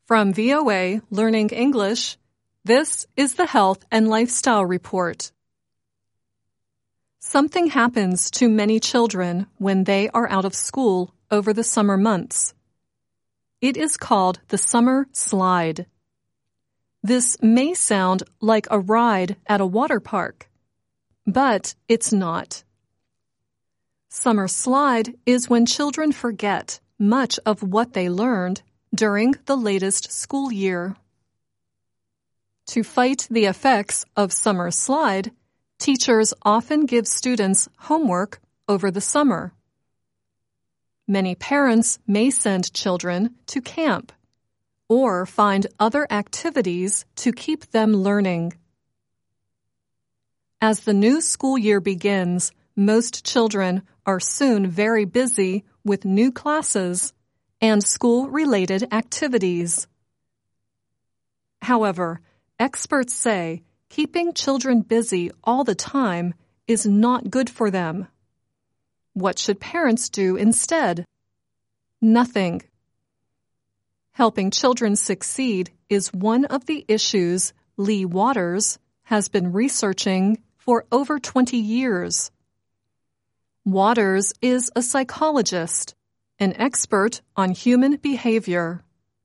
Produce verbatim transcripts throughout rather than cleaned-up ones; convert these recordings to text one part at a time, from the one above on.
From V O A Learning English, this is the Health and Lifestyle Report. Something happens to many children when they are out of school over the summer months. It is called the summer slide. This may sound like a ride at a water park, but it's not. Summer slide is when children forget much of what they learned during the latest school year. To fight the effects of summer slide, teachers often give students homework over the summer. Many parents may send children to camp or find other activities to keep them learning. As the new school year begins, most children are soon very busy with new classes and school-related activities. However, experts say keeping children busy all the time is not good for them. What should parents do instead? Nothing. Helping children succeed is one of the issues Lee Waters has been researching for over twenty years. Waters is a psychologist, an expert on human behavior.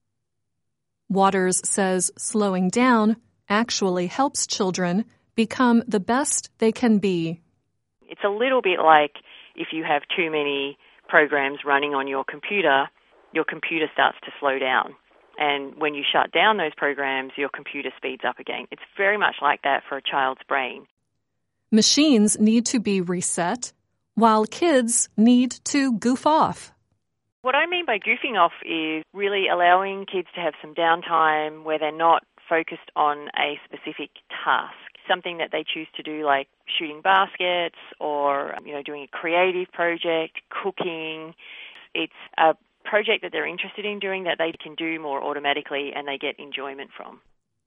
Waters says slowing down actually helps children become the best they can be. It's a little bit like if you have too many programs running on your computer, your computer starts to slow down. And when you shut down those programs, your computer speeds up again. It's very much like that for a child's brain. Machines need to be reset, while kids need to goof off. What I mean by goofing off is really allowing kids to have some downtime where they're not focused on a specific task, something that they choose to do like shooting baskets or, you know, doing a creative project, cooking. It's a project that they're interested in doing that they can do more automatically and they get enjoyment from.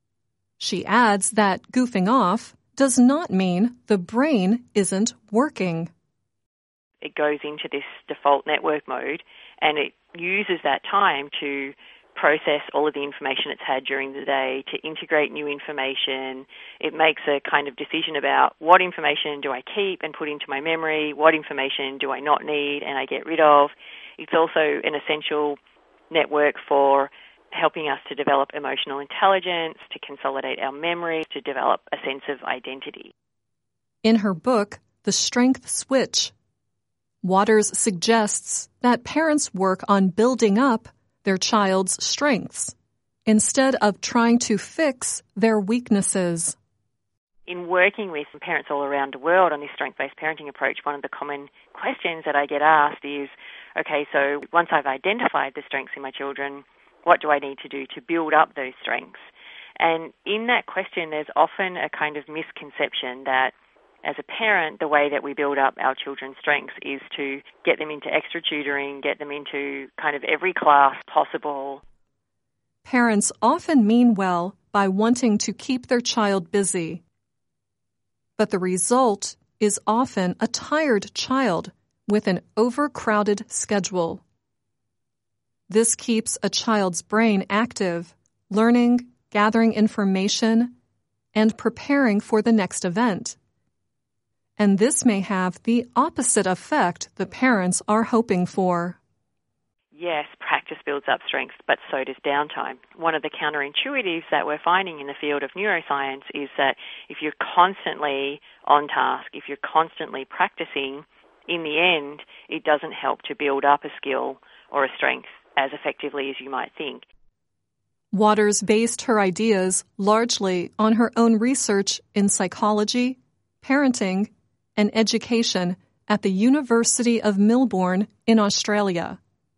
She adds that goofing off does not mean the brain isn't working. It goes into this default network mode and it uses that time to process all of the information it's had during the day, to integrate new information. It makes a kind of decision about what information do I keep and put into my memory, what information do I not need and I get rid of. It's also an essential network for helping us to develop emotional intelligence, to consolidate our memory, to develop a sense of identity. In her book, The Strength Switch, Waters suggests that parents work on building up their child's strengths instead of trying to fix their weaknesses. In working with parents all around the world on this strength-based parenting approach, one of the common questions that I get asked is, okay, so once I've identified the strengths in my children, what do I need to do to build up those strengths? And in that question, there's often a kind of misconception that as a parent, the way that we build up our children's strengths is to get them into extra tutoring, get them into kind of every class possible. Parents often mean well by wanting to keep their child busy. But the result is often a tired child with an overcrowded schedule. This keeps a child's brain active, learning, gathering information, and preparing for the next event. And this may have the opposite effect the parents are hoping for. Yes, practice builds up strengths, but so does downtime. One of the counterintuitives that we're finding in the field of neuroscience is that if you're constantly on task, if you're constantly practicing, in the end, it doesn't help to build up a skill or a strength as effectively as you might think. Waters based her ideas largely on her own research in psychology, parenting, and education at the University of Melbourne in Australia.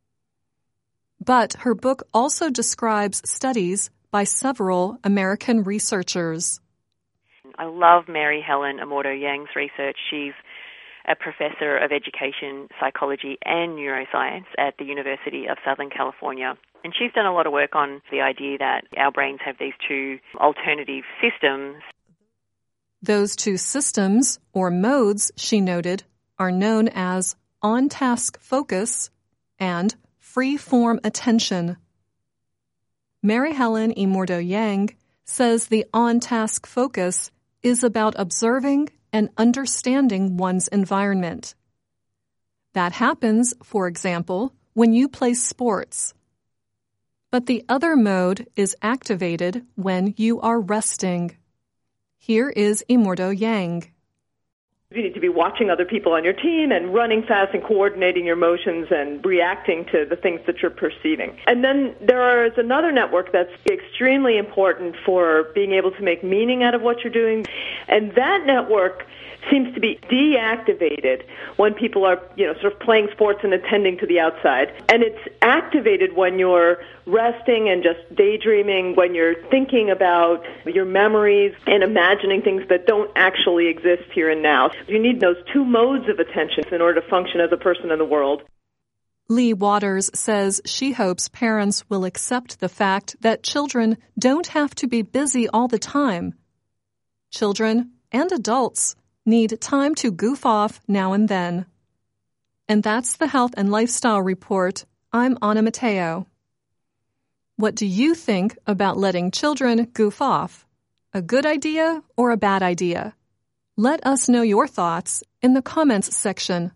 But her book also describes studies by several American researchers. I love Mary Helen Amorto-Yang's research. She's a professor of education, psychology, and neuroscience at the University of Southern California. And she's done a lot of work on the idea that our brains have these two alternative systems. Those two systems, or modes, she noted, are known as on-task focus and free-form attention. Mary Helen Immordo Yang says the on-task focus is about observing and understanding one's environment. That happens, for example, when you play sports. But the other mode is activated when you are resting. Here is Immordo Yang. You need to be watching other people on your team and running fast and coordinating your motions and reacting to the things that you're perceiving. And then there is another network that's extremely important for being able to make meaning out of what you're doing. And that network seems to be deactivated when people are, you know, sort of playing sports and attending to the outside. And it's activated when you're resting and just daydreaming, when you're thinking about your memories and imagining things that don't actually exist here and now. You need those two modes of attention in order to function as a person in the world. Lee Waters says she hopes parents will accept the fact that children don't have to be busy all the time. Children and adults need time to goof off now and then. And that's the Health and Lifestyle Report. I'm Anna Matteo. What do you think about letting children goof off? A good idea or a bad idea? Let us know your thoughts in the comments section.